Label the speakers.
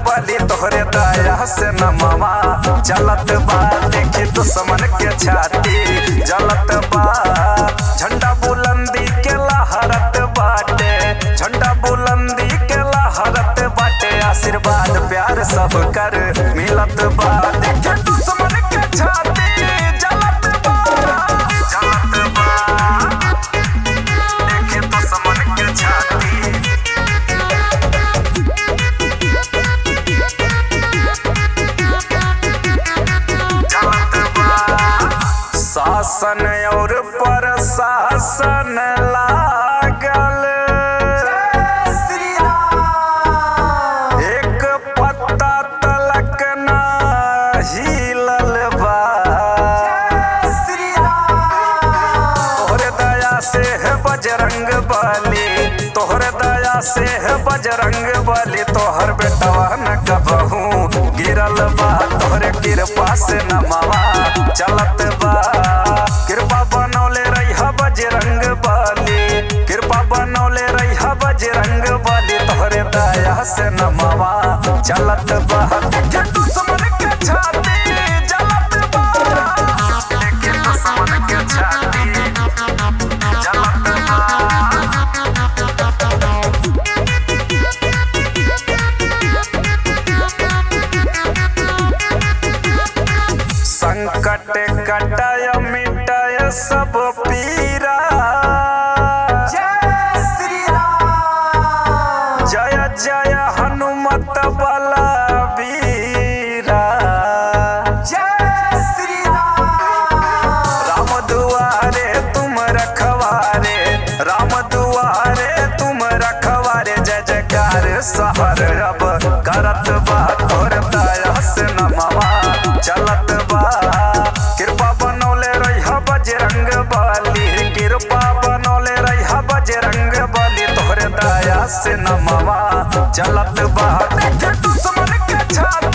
Speaker 1: बली तोहरे दया से नमवा चलत बा देखी दुश्मन के छाती जलत बा झंडा बुलंदी के लहरत बाटे झंडा बुलंदी के लहरत बाटे आशीर्वाद प्यार सब कर मिलत बा देखी दुश्मन के छाती जलत बा देखी दुश्मन के छाती शासन और प्रशासन लागल एक पत्ता तलक ना हिलल बा तोहरे दया से है बजरंग बली तोहरे दया से है बजरंग बली तोहर बेटवा न कबहू गिरल बा तोहरे कृपा से नमवा चलत बा कृपा बनौले रहिया बजरंग बली कृपा बनौले रहिया बजरंग बली तोहरे दया से नमवा चलत बा देखी दुश्मन के छाती जलत बा देखी दुश्मन के छाती जलत बा संकट कटाय मिटाय सब पीरा जय श्री राम जय जय हनुमत बलबीरा जय श्री राम राम दुआरे तुम रखवारे राम दुआरे तुम रखवारे जय जयकार सहर अब करत बा तोर दया से नमवा चलत बा कृपा बनौले रहिया बजरंग बली कृपा बनौले रहिया बजरंग बली तोहरे दया से नमवा चलत बा देखी दुश्मन के छाती